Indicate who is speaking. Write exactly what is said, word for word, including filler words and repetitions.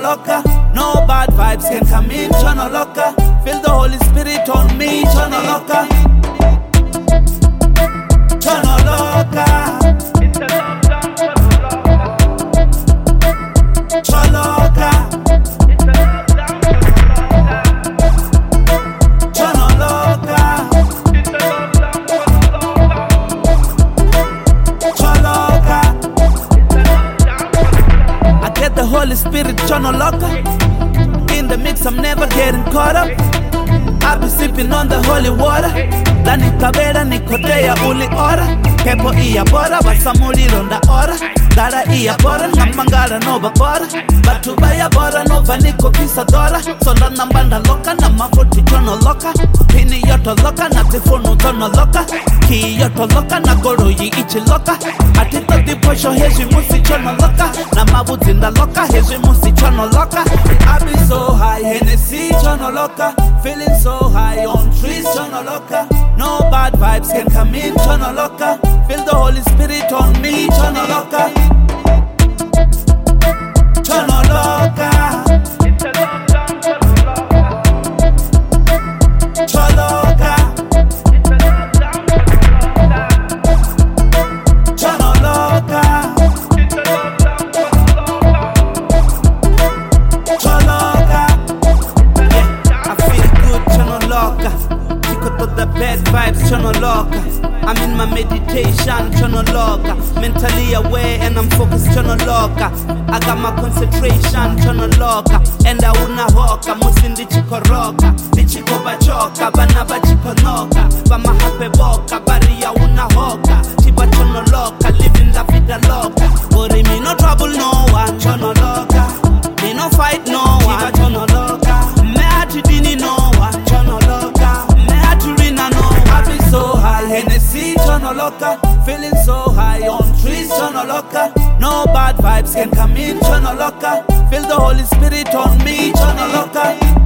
Speaker 1: loca. No bad vibes can come in, Chono loca. Feel the Holy Spirit on me, Chono loca. Chono loca.
Speaker 2: It's a lockdown, Chono loca.
Speaker 1: Chono loca.
Speaker 2: It's a lockdown, Chono loca.
Speaker 1: I get the Holy Spirit, Chono loca. In the mix, I'm never getting caught up. I be sipping on the holy water. Dani kabera nikotea uli ora. Kepo iya bora, basamuliro nda ora. Dara iya bora, namangara no bakora. Batubaya bora, no vaniko pisa dora. Sonda nambanda loka, na mafuti Chono loka. Pini yoto loka, na tifunu Chono loka. Ki yoto loka, na goro yi ichi loka. Atito diposho heji musi Chono loka. Na mabuti nda loka, heji musi Chono loka. I be so high, Hennessy Chono loka. Feeling so high on trees, Chono loca. No bad vibes can come in, Chono loca. Feel the Holy Spirit on me, Chono loca. Chono loca.
Speaker 2: It's a lockdown,
Speaker 1: Chono loca.
Speaker 2: It's a lockdown,
Speaker 1: Chono loca.
Speaker 2: It's a lockdown,
Speaker 1: Chono loca. Yeah, I feel good, Chono loca. Tico to the bad vibes, Chono loca. I'm in my meditation, Chono loca. Mentally aware and I'm focused, Chono loca. I got my concentration, Chono loca. And I una hoka, musindi chikoroka. Dichiko bachoka, bana bachikonoka. Bama hape boka, baria una hoka. Chiba Chono loca, living la vida loca. Worry me no trouble, no one, Chono loca. Me no fight, no one, Chiba Chono loca. Me atidini, no one, Chono loca. Me aturina, no one. I be so high, Hennessy, Chono loca. Feeling so high on trees, Chono loca. No bad vibes can come in, Chono loca. Feel the Holy Spirit on me, Chono loca.